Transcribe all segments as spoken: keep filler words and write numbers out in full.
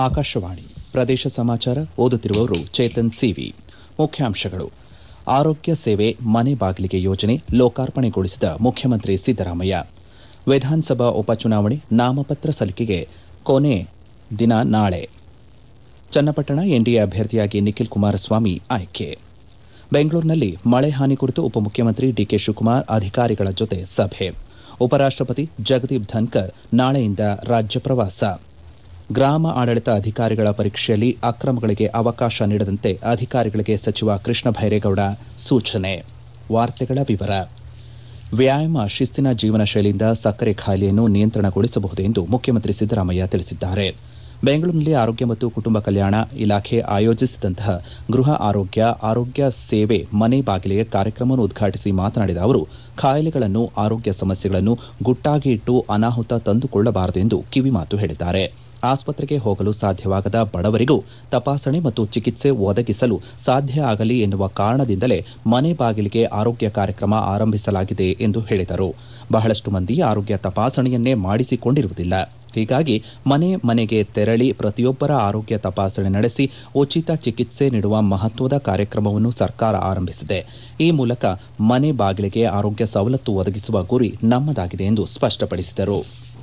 ಆಕಾಶವಾಣಿ ಪ್ರದೇಶ ಸಮಾಚಾರ ಓದುತ್ತಿರುವವರು ಚೇತನ್ ಸಿವಿ. ಮುಖ್ಯಾಂಶಗಳು: ಆರೋಗ್ಯ ಸೇವೆ ಮನೆ ಬಾಗಿಲಿಗೆ ಯೋಜನೆ ಲೋಕಾರ್ಪಣೆಗೊಳಿಸಿದ ಮುಖ್ಯಮಂತ್ರಿ ಸಿದ್ದರಾಮಯ್ಯ. ವಿಧಾನಸಭಾ ಉಪಚುನಾವಣೆ ನಾಮಪತ್ರ ಸಲ್ಲಿಕೆಗೆ ಕೊನೆ ದಿನ ನಾಳೆ. ಚನ್ನಪಟ್ಟಣ ಎನ್ಡಿಎ ಅಭ್ಯರ್ಥಿಯಾಗಿ ನಿಖಿಲ್ ಕುಮಾರಸ್ವಾಮಿ ಆಯ್ಕೆ. ಬೆಂಗಳೂರಿನಲ್ಲಿ ಮಳೆ ಹಾನಿ ಕುರಿತು ಉಪಮುಖ್ಯಮಂತ್ರಿ ಡಿಕೆ ಶಿವಕುಮಾರ್ ಅಧಿಕಾರಿಗಳ ಜೊತೆ ಸಭೆ. ಉಪರಾಷ್ಟಪತಿ ಜಗದೀಪ್ ಧನ್ಕರ್ ನಾಳೆಯಿಂದ ರಾಜ್ಯ ಪ್ರವಾಸ. ಗ್ರಾಮ ಆಡಳಿತ ಅಧಿಕಾರಿಗಳ ಪರೀಕ್ಷೆಯಲ್ಲಿ ಅಕ್ರಮಗಳಿಗೆ ಅವಕಾಶ ನೀಡದಂತೆ ಅಧಿಕಾರಿಗಳಿಗೆ ಸಚಿವ ಕೃಷ್ಣ ಬೈರೇಗೌಡ ಸೂಚನೆ. ವಾರ್ತೆಗಳ ವಿವರ. ವ್ಯಾಯಾಮ ಶಿಸ್ತಿನ ಜೀವನ ಶೈಲಿಯಿಂದ ಸಕ್ಕರೆ ಕಾಯಿಲೆಯನ್ನು ನಿಯಂತ್ರಣಗೊಳಿಸಬಹುದು ಎಂದು ಮುಖ್ಯಮಂತ್ರಿ ಸಿದ್ದರಾಮಯ್ಯ ತಿಳಿಸಿದ್ದಾರೆ. ಬೆಂಗಳೂರಿನಲ್ಲಿ ಆರೋಗ್ಯ ಮತ್ತು ಕುಟುಂಬ ಕಲ್ಯಾಣ ಇಲಾಖೆ ಆಯೋಜಿಸಿದಂತಹ ಗೃಹ ಆರೋಗ್ಯ ಆರೋಗ್ಯ ಸೇವೆ ಮನೆ ಬಾಗಿಲಿಗೆ ಕಾರ್ಯಕ್ರಮವನ್ನು ಉದ್ಘಾಟಿಸಿ ಮಾತನಾಡಿದ ಅವರು, ಕಾಯಿಲೆಗಳನ್ನು ಆರೋಗ್ಯ ಸಮಸ್ಯೆಗಳನ್ನು ಗುಟ್ಟಾಗಿ ಇಟ್ಟು ಅನಾಹುತ ತಂದುಕೊಳ್ಳಬಾರದು ಎಂದು ಕಿವಿಮಾತು ಹೇಳಿದ್ದಾರೆ. ಆಸ್ಪತ್ರೆಗೆ ಹೋಗಲು ಸಾಧ್ಯವಾಗದ ಬಡವರಿಗೂ ತಪಾಸಣೆ ಮತ್ತು ಚಿಕಿತ್ಸೆ ಒದಗಿಸಲು ಸಾಧ್ಯ ಆಗಲಿ ಎನ್ನುವ ಕಾರಣದಿಂದಲೇ ಮನೆ ಬಾಗಿಲಿಗೆ ಆರೋಗ್ಯ ಕಾರ್ಯಕ್ರಮ ಆರಂಭಿಸಲಾಗಿದೆ ಎಂದು ಹೇಳಿದರು. ಬಹಳಷ್ಟು ಮಂದಿ ಆರೋಗ್ಯ ತಪಾಸಣೆಯನ್ನೇ ಮಾಡಿಸಿಕೊಂಡಿರುವುದಿಲ್ಲ. ಹೀಗಾಗಿ ಮನೆ ಮನೆಗೆ ತೆರಳಿ ಪ್ರತಿಯೊಬ್ಬರ ಆರೋಗ್ಯ ತಪಾಸಣೆ ನಡೆಸಿ ಉಚಿತ ಚಿಕಿತ್ಸೆ ನೀಡುವ ಮಹತ್ವದ ಕಾರ್ಯಕ್ರಮವನ್ನು ಸರ್ಕಾರ ಆರಂಭಿಸಿದೆ. ಈ ಮೂಲಕ ಮನೆ ಬಾಗಿಲಿಗೆ ಆರೋಗ್ಯ ಸವಲತ್ತು ಒದಗಿಸುವ ಗುರಿ ನಮ್ಮದಾಗಿದೆ ಎಂದು ಸ್ಪಷ್ಟಪಡಿಸಿದರು.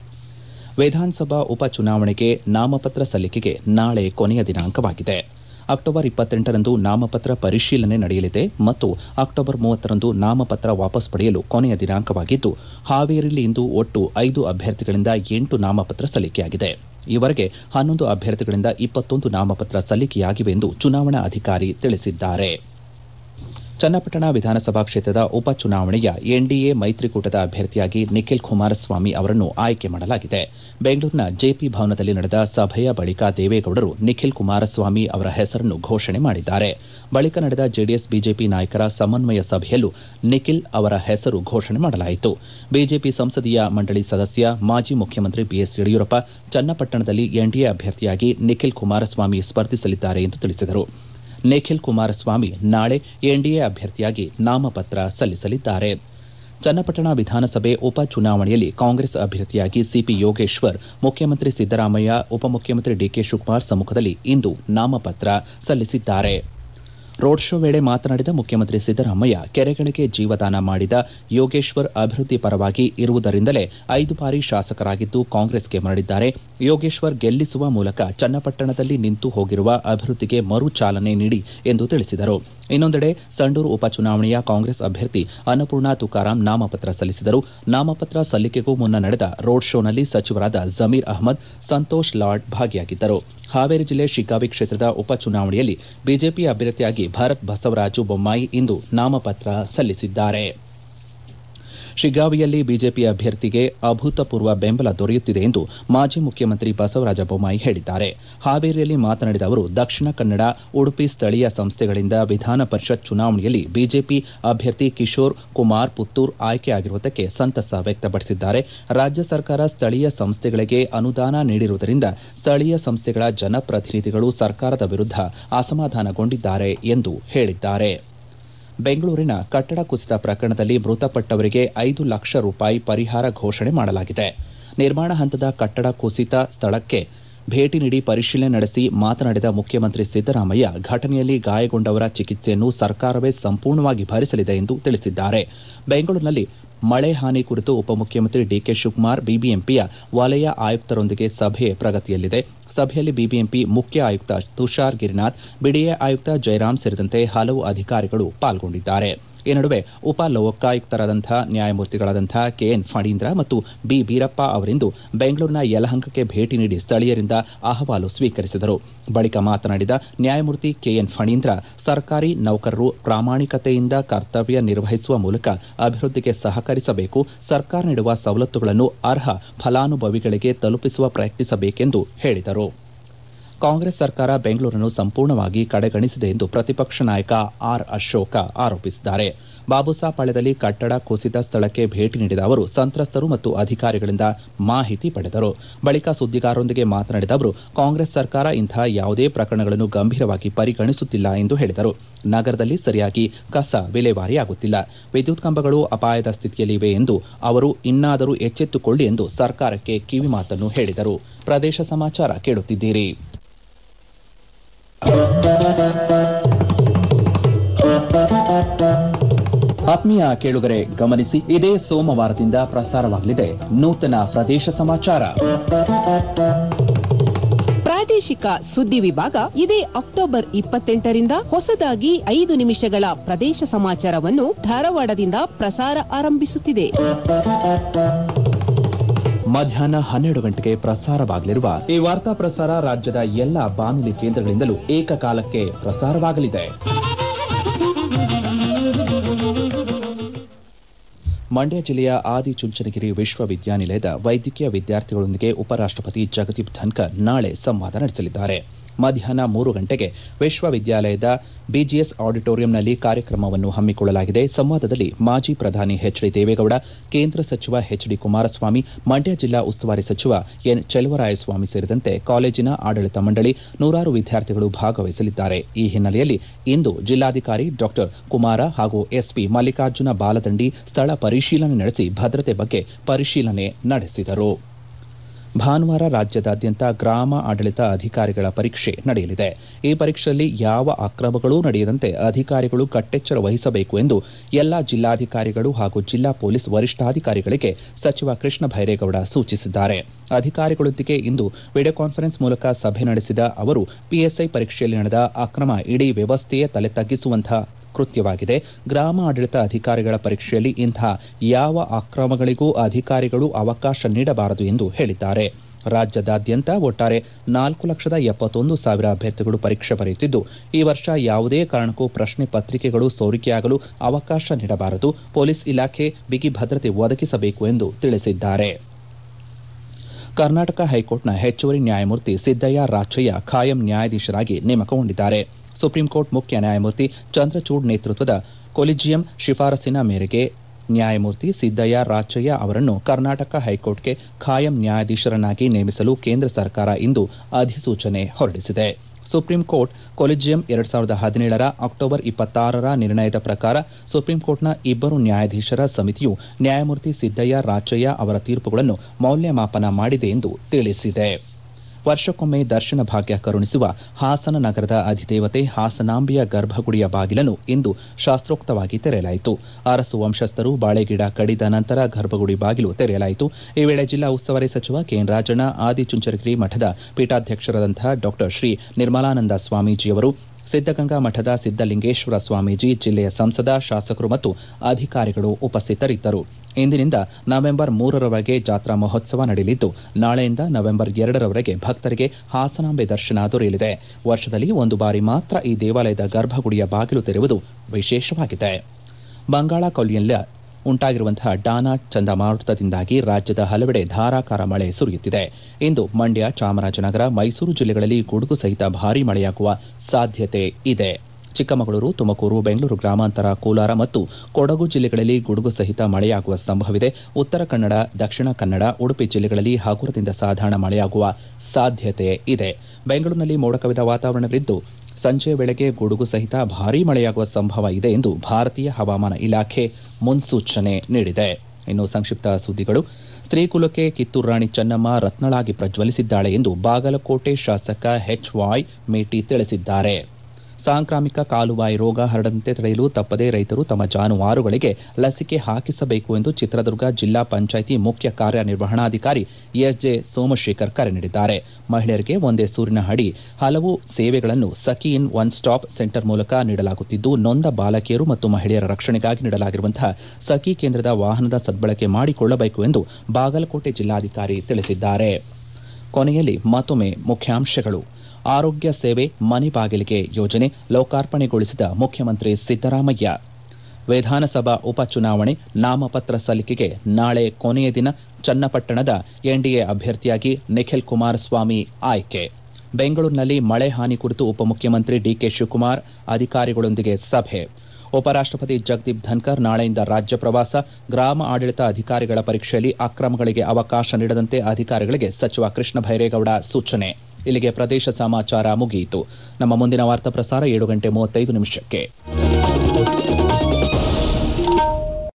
ವಿಧಾನಸಭಾ ಉಪಚುನಾವಣೆಗೆ ನಾಮಪತ್ರ ಸಲ್ಲಿಕೆಗೆ ನಾಳೆ ಕೊನೆಯ ದಿನಾಂಕವಾಗಿದೆ. ಅಕ್ಟೋಬರ್ ಇಪ್ಪತ್ತೆಂಟರಂದು ನಾಮಪತ್ರ ಪರಿಶೀಲನೆ ನಡೆಯಲಿದೆ ಮತ್ತು ಅಕ್ಟೋಬರ್ ಮೂವತ್ತರಂದು ನಾಮಪತ್ರ ವಾಪಸ್ ಪಡೆಯಲು ಕೊನೆಯ ದಿನಾಂಕವಾಗಿದ್ದು, ಹಾವೇರಿಯಲ್ಲಿ ಇಂದು ಒಟ್ಟು ಐದು ಅಭ್ಯರ್ಥಿಗಳಿಂದ ಎಂಟು ನಾಮಪತ್ರ ಸಲ್ಲಿಕೆಯಾಗಿದೆ. ಈವರೆಗೆ ಹನ್ನೊಂದು ಅಭ್ಯರ್ಥಿಗಳಿಂದ ಇಪ್ಪತ್ತೊಂದು ನಾಮಪತ್ರ ಸಲ್ಲಿಕೆಯಾಗಿವೆ ಎಂದು ಚುನಾವಣಾ ಅಧಿಕಾರಿ ತಿಳಿಸಿದ್ದಾರೆ. ಚನ್ನಪಟ್ಟಣ ವಿಧಾನಸಭಾ ಕ್ಷೇತ್ರದ ಉಪಚುನಾವಣೆಯ ಎನ್ಡಿಎ ಮೈತ್ರಿಕೂಟದ ಅಭ್ಯರ್ಥಿಯಾಗಿ ನಿಖಿಲ್ ಕುಮಾರಸ್ವಾಮಿ ಅವರನ್ನು ಆಯ್ಕೆ ಮಾಡಲಾಗಿದೆ. ಬೆಂಗಳೂರಿನ ಜೆಪಿ ಭವನದಲ್ಲಿ ನಡೆದ ಸಭೆಯ ಬಳಿಕ ದೇವೇಗೌಡರು ನಿಖಿಲ್ ಕುಮಾರಸ್ವಾಮಿ ಅವರ ಹೆಸರನ್ನು ಘೋಷಣೆ ಮಾಡಿದ್ದಾರೆ. ಬಳಿಕ ನಡೆದ ಜೆಡಿಎಸ್ ಬಿಜೆಪಿ ನಾಯಕರ ಸಮನ್ವಯ ಸಭೆಯಲ್ಲೂ ನಿಖಿಲ್ ಅವರ ಹೆಸರು ಘೋಷಣೆ ಮಾಡಲಾಯಿತು. ಬಿಜೆಪಿ ಸಂಸದೀಯ ಮಂಡಳಿ ಸದಸ್ಯ ಮಾಜಿ ಮುಖ್ಯಮಂತ್ರಿ ಬಿಎಸ್ ಯಡಿಯೂರಪ್ಪ ಚನ್ನಪಟ್ಟಣದಲ್ಲಿ ಎನ್ಡಿಎ ಅಭ್ಯರ್ಥಿಯಾಗಿ ನಿಖಿಲ್ ಕುಮಾರಸ್ವಾಮಿ ಸ್ಪರ್ಧಿಸಲಿದ್ದಾರೆ ಎಂದು ತಿಳಿಸಿದರು. ನಿಖಿಲ್ ಕುಮಾರಸ್ವಾಮಿ ನಾಳೆ ಎನ್ಡಿಎ ಅಭ್ಯರ್ಥಿಯಾಗಿ ನಾಮಪತ್ರ ಸಲ್ಲಿಸಲಿದ್ದಾರೆ. ಚನ್ನಪಟ್ಟಣ ವಿಧಾನಸಭೆ ಉಪಚುನಾವಣೆಯಲ್ಲಿ ಕಾಂಗ್ರೆಸ್ ಅಭ್ಯರ್ಥಿಯಾಗಿ ಸಿಪಿ ಯೋಗೇಶ್ವರ್ ಮುಖ್ಯಮಂತ್ರಿ ಸಿದ್ದರಾಮಯ್ಯ ಉಪಮುಖ್ಯಮಂತ್ರಿ ಡಿಕೆ ಶಿವಕುಮಾರ್ ಸಮ್ಮುಖದಲ್ಲಿ ಇಂದು ನಾಮಪತ್ರ ಸಲ್ಲಿಸಿದ್ದಾರೆ. ರೋಡ್ ಶೋ ವೇಳೆ ಮಾತನಾಡಿದ ಮುಖ್ಯಮಂತ್ರಿ ಸಿದ್ದರಾಮಯ್ಯ, ಕೆರೆಗಳಿಗೆ ಜೀವದಾನ ಮಾಡಿದ ಯೋಗೇಶ್ವರ್ ಅಭಿವೃದ್ಧಿ ಪರವಾಗಿ ಇರುವುದರಿಂದಲೇ ಐದು ಬಾರಿ ಶಾಸಕರಾಗಿದ್ದು ಕಾಂಗ್ರೆಸ್ಗೆ ಮರಳಿದ್ದಾರೆ. ಯೋಗೇಶ್ವರ್ ಗೆಲ್ಲಿಸುವ ಮೂಲಕ ಚನ್ನಪಟ್ಟಣದಲ್ಲಿ ನಿಂತು ಹೋಗಿರುವ ಅಭಿವೃದ್ಧಿಗೆ ಮರು ಚಾಲನೆ ನೀಡಿ ಎಂದು ತಿಳಿಸಿದರು. ಇನ್ನೊಂದೆಡೆ ಸಂಡೂರು ಉಪಚುನಾವಣೆಯ ಕಾಂಗ್ರೆಸ್ ಅಭ್ಯರ್ಥಿ ಅನ್ನಪೂರ್ಣ ತುಕಾರಾಂ ನಾಮಪತ್ರ ಸಲ್ಲಿಸಿದರು. ನಾಮಪತ್ರ ಸಲ್ಲಿಕೆಗೂ ಮುನ್ನ ನಡೆದ ರೋಡ್ ಶೋನಲ್ಲಿ ಸಚಿವರಾದ ಜಮೀರ್ ಅಹಮದ್, ಸಂತೋಷ್ ಲಾಡ್ ಭಾಗಿಯಾಗಿದ್ದರು. ಹಾವೇರಿ ಜಿಲ್ಲೆ ಶಿಗ್ಗಾವಿ ಕ್ಷೇತ್ರದ ಉಪಚುನಾವಣೆಯಲ್ಲಿ ಬಿಜೆಪಿ ಅಭ್ಯರ್ಥಿಯಾಗಿ ಭರತ್ ಬಸವರಾಜು ಬೊಮ್ಮಾಯಿ ಇಂದು ನಾಮಪತ್ರ ಸಲ್ಲಿಸಿದ್ದಾರೆ. ಶಿಗ್ಗಾವಿಯಲ್ಲಿ ಬಿಜೆಪಿ ಅಭ್ಯರ್ಥಿಗೆ ಅಭೂತಪೂರ್ವ ಬೆಂಬಲ ದೊರೆಯುತ್ತಿದೆ ಎಂದು ಮಾಜಿ ಮುಖ್ಯಮಂತ್ರಿ ಬಸವರಾಜ ಬೊಮ್ಮಾಯಿ ಹೇಳಿದ್ದಾರೆ. ಹಾವೇರಿಯಲ್ಲಿ ಮಾತನಾಡಿದ ಅವರು, ದಕ್ಷಿಣ ಕನ್ನಡ, ಉಡುಪಿ ಸ್ಥಳೀಯ ಸಂಸ್ಥೆಗಳಿಂದ ವಿಧಾನ ಪರಿಷತ್ ಚುನಾವಣೆಯಲ್ಲಿ ಬಿಜೆಪಿ ಅಭ್ಯರ್ಥಿ ಕಿಶೋರ್ ಕುಮಾರ್ ಪುತ್ತೂರ್ ಆಯ್ಕೆಯಾಗಿರುವುದಕ್ಕೆ ಸಂತಸ ವ್ಯಕ್ತಪಡಿಸಿದ್ದಾರೆ. ರಾಜ್ಯ ಸರ್ಕಾರ ಸ್ಥಳೀಯ ಸಂಸ್ಥೆಗಳಿಗೆ ಅನುದಾನ ನೀಡಿರುವುದರಿಂದ ಸ್ಥಳೀಯ ಸಂಸ್ಥೆಗಳ ಜನಪ್ರತಿನಿಧಿಗಳು ಸರ್ಕಾರದ ವಿರುದ್ಧ ಅಸಮಾಧಾನಗೊಂಡಿದ್ದಾರೆ ಎಂದು ಹೇಳಿದ್ದಾರೆ. ಬೆಂಗಳೂರಿನ ಕಟ್ಟಡ ಕುಸಿತ ಪ್ರಕರಣದಲ್ಲಿ ಮೃತಪಟ್ಟವರಿಗೆ ಐದು ಲಕ್ಷ ರೂಪಾಯಿ ಪರಿಹಾರ ಘೋಷಣೆ ಮಾಡಲಾಗಿದೆ. ನಿರ್ಮಾಣ ಹಂತದ ಕಟ್ಟಡ ಕುಸಿತ ಸ್ಥಳಕ್ಕೆ ಭೇಟಿ ನೀಡಿ ಪರಿಶೀಲನೆ ನಡೆಸಿ ಮಾತನಾಡಿದ ಮುಖ್ಯಮಂತ್ರಿ ಸಿದ್ದರಾಮಯ್ಯ, ಘಟನೆಯಲ್ಲಿ ಗಾಯಗೊಂಡವರ ಚಿಕಿತ್ಸೆಯನ್ನು ಸರ್ಕಾರವೇ ಸಂಪೂರ್ಣವಾಗಿ ಭರಿಸಲಿದೆ ಎಂದು ತಿಳಿಸಿದ್ದಾರೆ. ಬೆಂಗಳೂರಿನಲ್ಲಿ ಮಳೆ ಹಾನಿ ಕುರಿತು ಉಪಮುಖ್ಯಮಂತ್ರಿ ಡಿಕೆ ಶಿವಕುಮಾರ್ ಬಿಬಿಎಂಪಿಯ ವಲಯ ಆಯುಕ್ತರೊಂದಿಗೆ ಸಭೆ ಪ್ರಗತಿಯಲ್ಲಿದೆ. ಸಭೆಯಲ್ಲಿ ಬಿಬಿಎಂಪಿ ಮುಖ್ಯ ಆಯುಕ್ತ ತುಷಾರ್ ಗಿರಿನಾಥ್, ಬಿಡಿಎ ಆಯುಕ್ತ ಜಯರಾಮ್ ಸೇರಿದಂತೆ ಹಲವು ಅಧಿಕಾರಿಗಳು ಪಾಲ್ಗೊಂಡಿದ್ದಾರೆ. ಈ ನಡುವೆ ಉಪ ಲೋಕಾಯುಕ್ತರಾದಂತಹ ನ್ಯಾಯಮೂರ್ತಿಗಳಾದಂತಹ ಕೆಎನ್ ಫಣೀಂದ್ರ ಮತ್ತು ಬಿ ಬೀರಪ್ಪ ಅವರಿಂದು ಬೆಂಗಳೂರಿನ ಯಲಹಂಕಕ್ಕೆ ಭೇಟಿ ನೀಡಿ ಸ್ಥಳೀಯರಿಂದ ಅಹವಾಲು ಸ್ವೀಕರಿಸಿದರು. ಬಳಿಕ ಮಾತನಾಡಿದ ನ್ಯಾಯಮೂರ್ತಿ ಕೆಎನ್ ಫಣೀಂದ್ರ, ಸರ್ಕಾರಿ ನೌಕರರು ಪ್ರಾಮಾಣಿಕತೆಯಿಂದ ಕರ್ತವ್ಯ ನಿರ್ವಹಿಸುವ ಮೂಲಕ ಅಭಿವೃದ್ಧಿಗೆ ಸಹಕರಿಸಬೇಕು. ಸರ್ಕಾರ ನೀಡುವ ಸವಲತ್ತುಗಳನ್ನು ಅರ್ಹ ಫಲಾನುಭವಿಗಳಿಗೆ ತಲುಪಿಸುವ ಪ್ರಯತ್ನಿಸಬೇಕೆಂದು ಹೇಳಿದರು. ಕಾಂಗ್ರೆಸ್ ಸರ್ಕಾರ ಬೆಂಗಳೂರನ್ನು ಸಂಪೂರ್ಣವಾಗಿ ಕಡೆಗಣಿಸಿದೆ ಎಂದು ಪ್ರತಿಪಕ್ಷ ನಾಯಕ ಆರ್ ಅಶೋಕ ಆರೋಪಿಸಿದ್ದಾರೆ. ಬಾಬುಸಾಪಾಳ್ಯದಲ್ಲಿ ಕಟ್ಟಡ ಕುಸಿತ ಸ್ಥಳಕ್ಕೆ ಭೇಟಿ ನೀಡಿದ ಅವರು ಸಂತ್ರಸ್ತರು ಮತ್ತು ಅಧಿಕಾರಿಗಳಿಂದ ಮಾಹಿತಿ ಪಡೆದರು. ಬಳಿಕ ಸುದ್ದಿಗಾರರೊಂದಿಗೆ ಮಾತನಾಡಿದ ಅವರು, ಕಾಂಗ್ರೆಸ್ ಸರ್ಕಾರ ಇಂತಹ ಯಾವುದೇ ಪ್ರಕರಣಗಳನ್ನು ಗಂಭೀರವಾಗಿ ಪರಿಗಣಿಸುತ್ತಿಲ್ಲ ಎಂದು ಹೇಳಿದರು. ನಗರದಲ್ಲಿ ಸರಿಯಾಗಿ ಕಸ ವಿಲೇವಾರಿಯಾಗುತ್ತಿಲ್ಲ, ವಿದ್ಯುತ್ ಕಂಬಗಳು ಅಪಾಯದ ಸ್ಥಿತಿಯಲ್ಲಿವೆ ಎಂದು ಅವರು ಇನ್ನಾದರೂ ಎಚ್ಚೆತ್ತುಕೊಳ್ಳಿ ಎಂದು ಸರ್ಕಾರಕ್ಕೆ ಕಿವಿಮಾತನ್ನು ಹೇಳಿದರು. ಪ್ರದೇಶ ಸಮಾಚಾರ ಕೇಳುತ್ತಿದ್ದೀರಿ. ಆತ್ಮೀಯ ಕೇಳುಗರೆ ಗಮನಿಸಿ, ಇದೇ ಸೋಮವಾರದಿಂದ ಪ್ರಸಾರವಾಗಲಿದೆ ನೂತನ ಪ್ರದೇಶ ಸಮಾಚಾರ. ಪ್ರಾದೇಶಿಕ ಸುದ್ದಿ ವಿಭಾಗ ಇದೇ ಅಕ್ಟೋಬರ್ ಇಪ್ಪತ್ತೆಂಟರಿಂದ ಹೊಸದಾಗಿ ಐದು ನಿಮಿಷಗಳ ಪ್ರದೇಶ ಸಮಾಚಾರವನ್ನು ಧಾರವಾಡದಿಂದ ಪ್ರಸಾರ ಆರಂಭಿಸುತ್ತಿದೆ. ಮಧ್ಯಾಹ್ನ ಹನ್ನೆರಡು ಗಂಟೆಗೆ ಪ್ರಸಾರವಾಗಲಿರುವ ಈ ವಾರ್ತಾ ಪ್ರಸಾರ ರಾಜ್ಯದ ಎಲ್ಲಾ ಬಾನುಲಿ ಕೇಂದ್ರಗಳಿಂದಲೂ ಏಕಕಾಲಕ್ಕೆ ಪ್ರಸಾರವಾಗಲಿದೆ. ಮಂಡ್ಯ ಜಿಲ್ಲೆಯ ಆದಿಚುಂಚನಗಿರಿ ವಿಶ್ವವಿದ್ಯಾನಿಲಯದ ವೈದ್ಯಕೀಯ ವಿದ್ಯಾರ್ಥಿಗಳೊಂದಿಗೆ ಉಪರಾಷ್ಟಪತಿ ಜಗದೀಪ್ ಧನ್ಕರ್ ನಾಳೆ ಸಂವಾದ ನಡೆಸಲಿದ್ದಾರೆ. ಮಧ್ಯಾಹ್ನ ಮೂರು ಗಂಟೆಗೆ ವಿಶ್ವವಿದ್ಯಾಲಯದ ಬಿಜಿಎಸ್ ಆಡಿಟೋರಿಯಂನಲ್ಲಿ ಕಾರ್ಯಕ್ರಮವನ್ನು ಹಮ್ಮಿಕೊಳ್ಳಲಾಗಿದೆ. ಸಂವಾದದಲ್ಲಿ ಮಾಜಿ ಪ್ರಧಾನಿ ಎಚ್ ಡಿ ದೇವೇಗೌಡ, ಕೇಂದ್ರ ಸಚಿವ ಎಚ್ ಡಿ ಕುಮಾರಸ್ವಾಮಿ, ಮಂಡ್ಯ ಜಿಲ್ಲಾ ಉಸ್ತುವಾರಿ ಸಚಿವ ಎನ್ ಚೆಲುವರಾಯಸ್ವಾಮಿ ಸೇರಿದಂತೆ ಕಾಲೇಜಿನ ಆಡಳಿತ ಮಂಡಳಿ, ನೂರಾರು ವಿದ್ಯಾರ್ಥಿಗಳು ಭಾಗವಹಿಸಲಿದ್ದಾರೆ. ಈ ಹಿನ್ನೆಲೆಯಲ್ಲಿ ಇಂದು ಜಿಲ್ಲಾಧಿಕಾರಿ ಡಾ ಕುಮಾರ ಹಾಗೂ ಎಸ್ಪಿ ಮಲ್ಲಿಕಾರ್ಜುನ ಬಾಲದಂಡಿ ಸ್ಥಳ ಪರಿಶೀಲನೆ ನಡೆಸಿ ಭದ್ರತೆ ಬಗ್ಗೆ ಪರಿಶೀಲನೆ ನಡೆಸಿದರು. ಭಾನುವಾರ ರಾಜ್ಯದಾದ್ಯಂತ ಗ್ರಾಮ ಆಡಳಿತ ಅಧಿಕಾರಿಗಳ ಪರೀಕ್ಷೆ ನಡೆಯಲಿದೆ. ಈ ಪರೀಕ್ಷೆಯಲ್ಲಿ ಯಾವ ಅಕ್ರಮಗಳೂ ನಡೆಯದಂತೆ ಅಧಿಕಾರಿಗಳು ಕಟ್ಟೆಚ್ಚರ ವಹಿಸಬೇಕು ಎಂದು ಎಲ್ಲಾ ಜಿಲ್ಲಾಧಿಕಾರಿಗಳು ಹಾಗೂ ಜಿಲ್ಲಾ ಪೊಲೀಸ್ ವರಿಷ್ಠಾಧಿಕಾರಿಗಳಿಗೆ ಸಚಿವ ಕೃಷ್ಣ ಬೈರೇಗೌಡ ಸೂಚಿಸಿದ್ದಾರೆ. ಅಧಿಕಾರಿಗಳೊಂದಿಗೆ ಇಂದು ವಿಡಿಯೋ ಕಾನ್ಫರೆನ್ಸ್ ಮೂಲಕ ಸಭೆ ನಡೆಸಿದ ಅವರು ಪಿಎಸ್ಐ ಪರೀಕ್ಷೆಯಲ್ಲಿ ನಡೆದ ಅಕ್ರಮ ಇಡೀ ವ್ಯವಸ್ಥೆಯೇ ತಲೆ ತಗ್ಗಿಸುವಂತಹ ಕೃತ್ಯವಾಗಿದೆ. ಗ್ರಾಮ ಆಡಳಿತ ಅಧಿಕಾರಿಗಳ ಪರೀಕ್ಷೆಯಲ್ಲಿ ಇಂತಹ ಯಾವ ಅಕ್ರಮಗಳಿಗೂ ಅಧಿಕಾರಿಗಳು ಅವಕಾಶ ನೀಡಬಾರದು ಎಂದು ಹೇಳಿದ್ದಾರೆ. ರಾಜ್ಯದಾದ್ಯಂತ ಒಟ್ಟಾರೆ ನಾಲ್ಕು ಲಕ್ಷದ ಎಪ್ಪತ್ತೊಂದು ಸಾವಿರ ಅಭ್ಯರ್ಥಿಗಳು ಪರೀಕ್ಷೆ ಬರೆಯುತ್ತಿದ್ದು, ಈ ವರ್ಷ ಯಾವುದೇ ಕಾರಣಕ್ಕೂ ಪ್ರಶ್ನೆ ಪತ್ರಿಕೆಗಳು ಸೋರಿಕೆಯಾಗಲು ಅವಕಾಶ ನೀಡಬಾರದು. ಪೊಲೀಸ್ ಇಲಾಖೆ ಬಿಗಿ ಭದ್ರತೆ ಒದಗಿಸಬೇಕು ಎಂದು ತಿಳಿಸಿದ್ದಾರೆ. ಕರ್ನಾಟಕ ಹೈಕೋರ್ಟ್ನ ಹೆಚ್ಚುವರಿ ನ್ಯಾಯಮೂರ್ತಿ ಸಿದ್ದಯ್ಯ ರಾಚಯ್ಯ ಖಾಯಂ ನ್ಯಾಯಾಧೀಶರಾಗಿ ನೇಮಕಗೊಂಡಿದ್ದಾರೆ. ಸುಪ್ರೀಂಕೋರ್ಟ್ ಮುಖ್ಯ ನ್ಯಾಯಮೂರ್ತಿ ಚಂದ್ರಚೂಡ್ ನೇತೃತ್ವದ ಕೊಲಿಜಿಯಂ ಶಿಫಾರಸಿನ ಮೇರೆಗೆ ನ್ಯಾಯಮೂರ್ತಿ ಸಿದ್ದಯ್ಯ ರಾಚಯ್ಯ ಅವರನ್ನು ಕರ್ನಾಟಕ ಹೈಕೋರ್ಟ್ಗೆ ಖಾಯಂ ನ್ಯಾಯಾಧೀಶರನ್ನಾಗಿ ನೇಮಿಸಲು ಕೇಂದ್ರ ಸರ್ಕಾರ ಇಂದು ಅಧಿಸೂಚನೆ ಹೊರಡಿಸಿದೆ. ಸುಪ್ರೀಂಕೋರ್ಟ್ ಕೊಲಿಜಿಯಂ ಎರಡ್ ಸಾವಿರದ ಹದಿನೇಳರ ಅಕ್ಟೋಬರ್ ಇಪ್ಪತ್ತಾರರ ನಿರ್ಣಯದ ಪ್ರಕಾರ ಸುಪ್ರೀಂಕೋರ್ಟ್ನ ಇಬ್ಬರು ನ್ಯಾಯಾಧೀಶರ ಸಮಿತಿಯು ನ್ಯಾಯಮೂರ್ತಿ ಸಿದ್ದಯ್ಯ ರಾಚಯ್ಯ ಅವರ ತೀರ್ಪುಗಳನ್ನು ಮೌಲ್ಯಮಾಪನ ಮಾಡಿದೆ ಎಂದು ತಿಳಿಸಿದೆ. ವರ್ಷಕ್ಕೊಮ್ಮೆ ದರ್ಶನ ಭಾಗ್ಯ ಕರುಣಿಸುವ ಹಾಸನ ನಗರದ ಅಧಿದೇವತೆ ಹಾಸನಾಂಬೆಯ ಗರ್ಭಗುಡಿಯ ಬಾಗಿಲನ್ನು ಇಂದು ಶಾಸ್ತ್ರೋಕ್ತವಾಗಿ ತೆರೆಯಲಾಯಿತು. ಅರಸು ವಂಶಸ್ಥರು ಬಾಳೆಗಿಡ ಕಡಿದ ನಂತರ ಗರ್ಭಗುಡಿ ಬಾಗಿಲು ತೆರೆಯಲಾಯಿತು. ಈ ವೇಳೆ ಜಿಲ್ಲಾ ಉಸ್ತುವಾರಿ ಸಚಿವ ಕೆಎನ್ ರಾಜಣ್ಣ, ಆದಿಚುಂಚನಗಿರಿ ಮಠದ ಪೀಠಾಧ್ಯಕ್ಷರಾದಂತಹ ಡಾ ಶ್ರೀ ನಿರ್ಮಲಾನಂದ ಸ್ವಾಮೀಜಿಯವರು, ಸಿದ್ದಗಂಗಾ ಮಠದ ಸಿದ್ದಲಿಂಗೇಶ್ವರ ಸ್ವಾಮೀಜಿ, ಜಿಲ್ಲೆಯ ಸಂಸದ, ಶಾಸಕರು ಮತ್ತು ಅಧಿಕಾರಿಗಳು ಉಪಸ್ಥಿತರಿದ್ದರು. ಇಂದಿನಿಂದ ನವೆಂಬರ್ ಮೂರರವರೆಗೆ ಜಾತ್ರಾ ಮಹೋತ್ಸವ ನಡೆಯಲಿದ್ದು, ನಾಳೆಯಿಂದ ನವೆಂಬರ್ ಎರಡರವರೆಗೆ ಭಕ್ತರಿಗೆ ಹಾಸನಾಂಬೆ ದರ್ಶನ ದೊರೆಯಲಿದೆ. ವರ್ಷದಲ್ಲಿ ಒಂದು ಬಾರಿ ಮಾತ್ರ ಈ ದೇವಾಲಯದ ಗರ್ಭಗುಡಿಯ ಬಾಗಿಲು ತೆರೆಯುವುದು ವಿಶೇಷವಾಗಿದೆ. ಬಂಗಾಳ ಕೊಲ್ಲಿಯಲ್ಲಿ ಉಂಟಾಗಿರುವಂತಹ ಡಾನಾ ಚಂಡಮಾರುತದಿಂದಾಗಿ ರಾಜ್ಯದ ಹಲವೆಡೆ ಧಾರಾಕಾರ ಮಳೆ ಸುರಿಯುತ್ತಿದೆ. ಇಂದು ಮಂಡ್ಯ, ಚಾಮರಾಜನಗರ, ಮೈಸೂರು ಜಿಲ್ಲೆಗಳಲ್ಲಿ ಗುಡುಗು ಸಹಿತ ಭಾರೀ ಮಳೆಯಾಗುವ ಸಾಧ್ಯತೆ ಇದೆ. ಚಿಕ್ಕಮಗಳೂರು, ತುಮಕೂರು, ಬೆಂಗಳೂರು ಗ್ರಾಮಾಂತರ, ಕೋಲಾರ ಮತ್ತು ಕೊಡಗು ಜಿಲ್ಲೆಗಳಲ್ಲಿ ಗುಡುಗು ಸಹಿತ ಮಳೆಯಾಗುವ ಸಂಭವವಿದೆ. ಉತ್ತರ ಕನ್ನಡ, ದಕ್ಷಿಣ ಕನ್ನಡ, ಉಡುಪಿ ಜಿಲ್ಲೆಗಳಲ್ಲಿ ಹಗುರದಿಂದ ಸಾಧಾರಣ ಮಳೆಯಾಗುವ ಸಾಧ್ಯತೆ ಇದೆ. ಬೆಂಗಳೂರಿನಲ್ಲಿ ಮೋಡ ಕವಿದ ವಾತಾವರಣವಿದ್ದು, ಸಂಜೆ ವೇಳೆಗೆ ಗುಡುಗು ಸಹಿತ ಭಾರೀ ಮಳೆಯಾಗುವ ಸಂಭವ ಇದೆ ಎಂದು ಭಾರತೀಯ ಹವಾಮಾನ ಇಲಾಖೆ ಮುನ್ಸೂಚನೆ ನೀಡಿದೆ. ಇನ್ನು ಸಂಕ್ಷಿಪ್ತ ಸುದ್ದಿಗಳು. ಸ್ತ್ರೀಕುಲಕ್ಕೆ ಕಿತ್ತೂರು ರಾಣಿ ಚೆನ್ನಮ್ಮ ರತ್ನಳಾಗಿ ಪ್ರಜ್ವಲಿಸಿದ್ದಾಳೆ ಎಂದು ಬಾಗಲಕೋಟೆ ಶಾಸಕ ಎಚ್ ವೈ ಮೇಟಿ ತಿಳಿಸಿದ್ದಾರೆ. ಸಾಂಕ್ರಾಮಿಕ ಕಾಲುಬಾಯಿ ರೋಗ ಹರಡದಂತೆ ತಡೆಯಲು ತಪ್ಪದೇ ರೈತರು ತಮ್ಮ ಜಾನುವಾರುಗಳಿಗೆ ಲಸಿಕೆ ಹಾಕಿಸಬೇಕು ಎಂದು ಚಿತ್ರದುರ್ಗ ಜಿಲ್ಲಾ ಪಂಚಾಯಿತಿ ಮುಖ್ಯ ಕಾರ್ಯನಿರ್ವಹಣಾಧಿಕಾರಿ ಎಸ್ ಜೆ ಸೋಮಶೇಖರ್ ಕರೆ ನೀಡಿದ್ದಾರೆ. ಮಹಿಳೆಯರಿಗೆ ಒಂದೇ ಸೂರಿನ ಅಡಿ ಹಲವು ಸೇವೆಗಳನ್ನು Sakhi in one stop centre ಮೂಲಕ ನೀಡಲಾಗುತ್ತಿದ್ದು, ನೊಂದ ಬಾಲಕಿಯರು ಮತ್ತು ಮಹಿಳೆಯರ ರಕ್ಷಣೆಗಾಗಿ ನೀಡಲಾಗಿರುವಂತಹ ಸಖಿ ಕೇಂದ್ರದ ವಾಹನದ ಸದ್ಬಳಕೆ ಮಾಡಿಕೊಳ್ಳಬೇಕು ಎಂದು ಬಾಗಲಕೋಟೆ ಜಿಲ್ಲಾಧಿಕಾರಿ ತಿಳಿಸಿದ್ದಾರೆ. ಕೊನೆಯಲ್ಲಿ ಮತ್ತೊಮ್ಮೆ ಮುಖ್ಯಾಂಶಗಳು. ಆರೋಗ್ಯ ಸೇವೆ ಮನೆ ಬಾಗಿಲಿಗೆ ಯೋಜನೆ ಲೋಕಾರ್ಪಣೆಗೊಳಿಸಿದ ಮುಖ್ಯಮಂತ್ರಿ ಸಿದ್ದರಾಮಯ್ಯ. ವಿಧಾನಸಭಾ ಉಪಚುನಾವಣೆ ನಾಮಪತ್ರ ಸಲ್ಲಿಕೆಗೆ ನಾಳೆ ಕೊನೆಯ ದಿನ. ಚನ್ನಪಟ್ಟಣದ ಎನ್ಡಿಎ ಅಭ್ಯರ್ಥಿಯಾಗಿ ನಿಖಿಲ್ ಕುಮಾರಸ್ವಾಮಿ ಆಯ್ಕೆ. ಬೆಂಗಳೂರಿನಲ್ಲಿ ಮಳೆ ಹಾನಿ ಕುರಿತು ಉಪಮುಖ್ಯಮಂತ್ರಿ ಡಿಕೆ ಶಿವಕುಮಾರ್ ಅಧಿಕಾರಿಗಳೊಂದಿಗೆ ಸಭೆ. ಉಪರಾಷ್ಟಪತಿ ಜಗದೀಪ್ ಧನ್ಕರ್ ನಾಳೆಯಿಂದ ರಾಜ್ಯ ಪ್ರವಾಸ. ಗ್ರಾಮ ಆಡಳಿತ ಅಧಿಕಾರಿಗಳ ಪರೀಕ್ಷೆಯಲ್ಲಿ ಅಕ್ರಮಗಳಿಗೆ ಅವಕಾಶ ನೀಡದಂತೆ ಅಧಿಕಾರಿಗಳಿಗೆ ಸಚಿವ ಕೃಷ್ಣ ಬೈರೇಗೌಡ ಸೂಚನೆ. ಇಲ್ಲಿಗೆ ಪ್ರದೇಶ ಸಮಾಚಾರ ಮುಗಿಯಿತು. ನಮ್ಮ ಮುಂದಿನ ವಾರ್ತಾ ಪ್ರಸಾರ ಏಳು ಗಂಟೆ ಮೂವತ್ತೈದು ನಿಮಿಷಕ್ಕೆ.